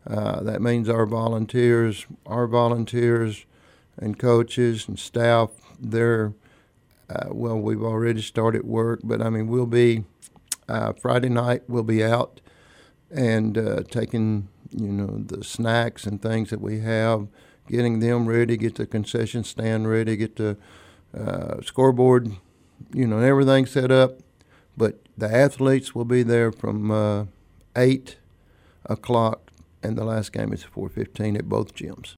That means our volunteers and coaches and staff, we've already started work, but I mean, we'll be, Friday night, we'll be out and taking, the snacks and things that we have, getting them ready, get the concession stand ready, get the scoreboard, everything set up. But the athletes will be there from 8 o'clock, and the last game is 4:15 at both gyms.